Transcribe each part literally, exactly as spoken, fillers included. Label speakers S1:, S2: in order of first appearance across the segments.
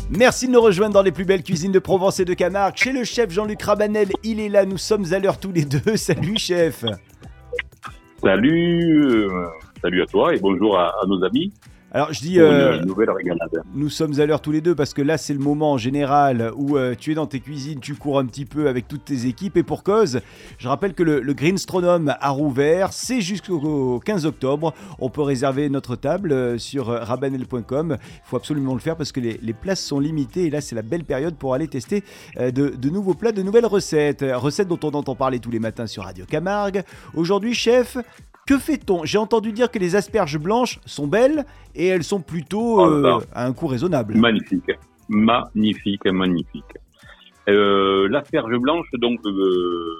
S1: Merci de nous rejoindre dans les plus belles cuisines de Provence et de Camargue. Chez le chef Jean-Luc Rabanel, il est là, nous sommes à l'heure tous les deux. Salut chef.
S2: Salut, euh, salut à toi et bonjour à, à nos amis.
S1: Alors je dis,
S2: pour
S1: euh,
S2: une nouvelle régalade.
S1: Nous sommes à l'heure tous les deux parce que là c'est le moment en général où euh, tu es dans tes cuisines, tu cours un petit peu avec toutes tes équipes et pour cause. Je rappelle que le, le Greenstronum a rouvert, c'est jusqu'au quinze octobre. On peut réserver notre table euh, sur rabanel point com. Il faut absolument le faire parce que les, les places sont limitées et là c'est la belle période pour aller tester euh, de, de nouveaux plats, de nouvelles recettes. Recettes dont on entend parler tous les matins sur Radio Camargue. Aujourd'hui chef, que fait-on ? J'ai entendu dire que les asperges blanches sont belles et elles sont plutôt euh, à un coût raisonnable.
S2: Magnifique, magnifique, magnifique. Euh, l'asperge blanche, donc euh,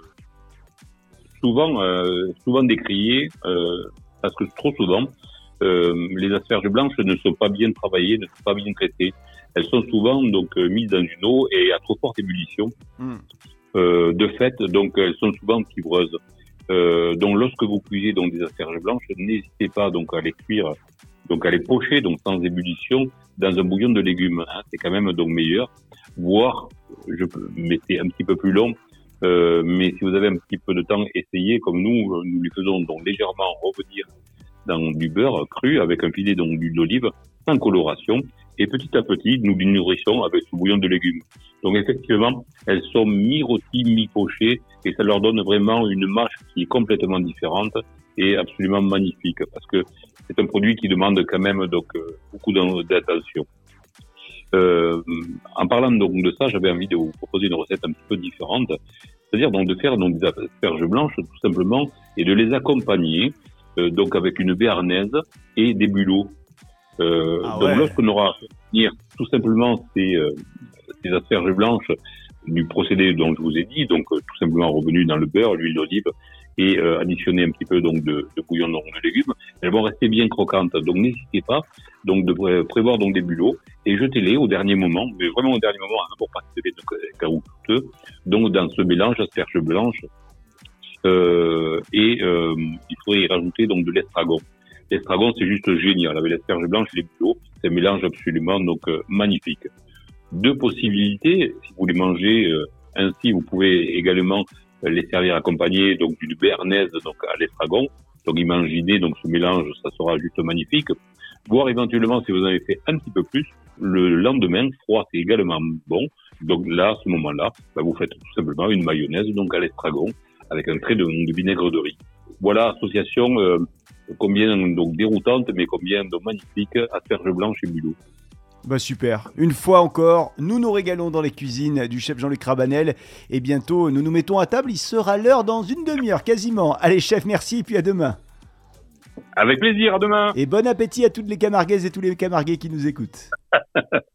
S2: souvent, euh, souvent décriée, euh, parce que trop souvent, euh, les asperges blanches ne sont pas bien travaillées, ne sont pas bien traitées. Elles sont souvent donc euh, mises dans une eau et à trop forte ébullition. Mm. Euh, de fait, donc elles sont souvent fibreuses. Euh, donc lorsque vous cuisez donc des asperges blanches, n'hésitez pas donc à les cuire, donc à les pocher donc sans ébullition dans un bouillon de légumes. Hein, c'est quand même donc meilleur. Voire, je mais c'est un petit peu plus long. Euh, mais si vous avez un petit peu de temps, essayez comme nous, nous les faisons donc légèrement revenir dans du beurre cru avec un filet donc d'huile d'olive sans coloration. Et petit à petit, nous les nourrissons avec ce bouillon de légumes. Donc effectivement, elles sont mi-rôties, mi-pochées, et ça leur donne vraiment une mâche qui est complètement différente et absolument magnifique, parce que c'est un produit qui demande quand même donc beaucoup d'attention. Euh, en parlant donc de ça, j'avais envie de vous proposer une recette un petit peu différente, c'est-à-dire donc de faire donc des asperges blanches tout simplement et de les accompagner euh, donc avec une béarnaise et des bulots. Euh, ah ouais. Donc lorsqu'on aura à finir tout simplement ces, euh, ces asperges blanches du procédé dont je vous ai dit, donc euh, tout simplement revenu dans le beurre, l'huile d'olive et euh, additionner un petit peu donc de, de bouillon de légumes, elles vont rester bien croquantes. Donc n'hésitez pas donc de pré- prévoir donc des bulots et jetez-les au dernier moment, mais vraiment au dernier moment hein, pour pas que c'est caoutchouteux. Donc dans ce mélange asperges blanches euh, et euh, il faudrait y rajouter donc de l'estragon. L'estragon, c'est juste génial. Avec l'asperge blanche et les bulots, c'est un mélange absolument donc euh, magnifique. Deux possibilités. Si vous les mangez euh, ainsi, vous pouvez également euh, les servir accompagnés donc d'une béarnaise donc à l'estragon. Donc imaginez donc ce mélange, ça sera juste magnifique. Voire éventuellement, si vous en avez fait un petit peu plus, le lendemain, froid, c'est également bon. Donc là, à ce moment-là, bah, vous faites tout simplement une mayonnaise donc à l'estragon avec un trait de, de vinaigre de riz. Voilà, association euh, combien donc déroutante, mais combien donc magnifique, asperges blanches et bulots.
S1: Bah super. Une fois encore, nous nous régalons dans les cuisines du chef Jean-Luc Rabanel et bientôt nous nous mettons à table. Il sera l'heure dans une demi-heure quasiment. Allez chef, merci et puis à demain.
S2: Avec plaisir, à demain.
S1: Et bon appétit à toutes les Camarguaises et tous les Camarguais qui nous écoutent.